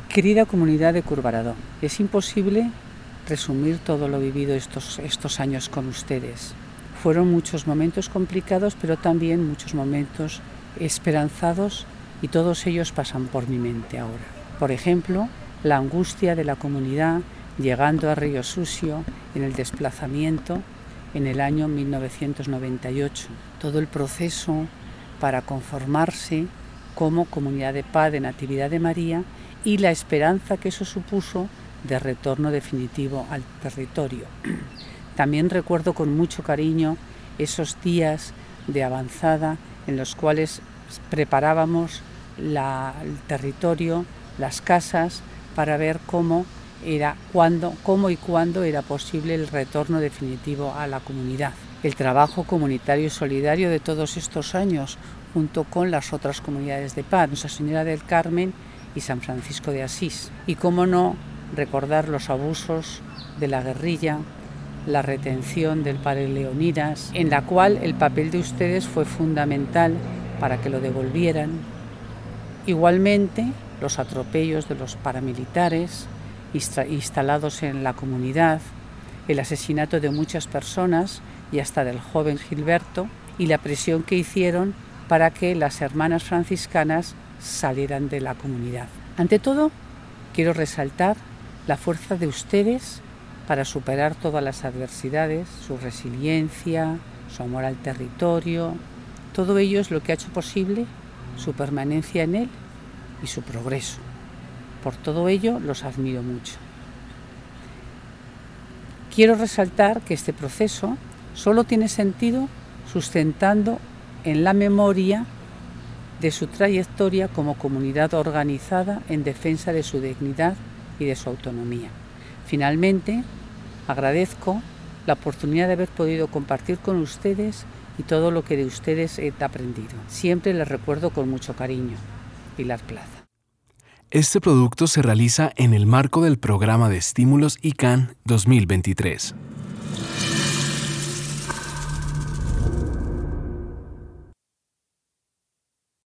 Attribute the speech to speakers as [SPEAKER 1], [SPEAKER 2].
[SPEAKER 1] Querida comunidad de Curvaradó, es imposible resumir todo lo vivido estos años con ustedes. Fueron muchos momentos complicados, pero también muchos momentos esperanzados, y todos ellos pasan por mi mente ahora. Por ejemplo, la angustia de la comunidad llegando a Río Sucio en el desplazamiento en el año 1998. Todo el proceso para conformarse como Comunidad de Paz de Natividad de María y la esperanza que eso supuso de retorno definitivo al territorio. También recuerdo con mucho cariño esos días de avanzada en los cuales preparábamos el territorio, las casas, para ver cómo y cuándo era posible el retorno definitivo a la comunidad. El trabajo comunitario y solidario de todos estos años, junto con las otras comunidades de paz, Nuestra Señora del Carmen y San Francisco de Asís. Y cómo no recordar los abusos de la guerrilla, la retención del padre Leonidas, en la cual el papel de ustedes fue fundamental para que lo devolvieran. Igualmente, los atropellos de los paramilitares instalados en la comunidad, el asesinato de muchas personas y hasta del joven Gilberto, y la presión que hicieron para que las hermanas franciscanas salieran de la comunidad. Ante todo, quiero resaltar la fuerza de ustedes para superar todas las adversidades, su resiliencia, su amor al territorio. Todo ello es lo que ha hecho posible su permanencia en él y su progreso. Por todo ello los admiro mucho. Quiero resaltar que este proceso solo tiene sentido sustentando en la memoria de su trayectoria como comunidad organizada en defensa de su dignidad y de su autonomía. Finalmente, agradezco la oportunidad de haber podido compartir con ustedes y todo lo que de ustedes he aprendido. Siempre les recuerdo con mucho cariño. Pilar Plaza.
[SPEAKER 2] Este producto se realiza en el marco del programa de estímulos ICANN 2023.